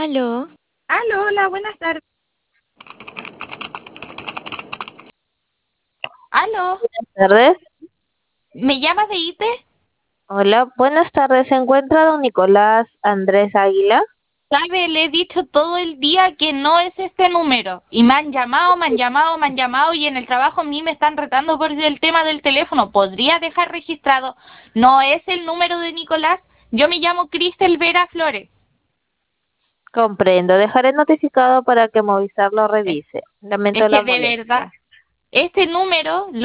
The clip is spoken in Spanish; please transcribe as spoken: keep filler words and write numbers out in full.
Aló, Aló, hola, buenas tardes. Aló, Tardes. ¿me llamas de I T E? Hola, buenas tardes. ¿Se encuentra don Nicolás Andrés Águila? Sabe, le he dicho todo el día que no es este número. Y me han llamado, me han llamado, me han llamado y en el trabajo a mí me están retando por el tema del teléfono. ¿Podría dejar registrado? No es el número de Nicolás. Yo me llamo Cristel Vera Flores. Comprendo. Dejaré notificado para que Movistar lo Es revise. es Lamento que la de verdad, molestia. este número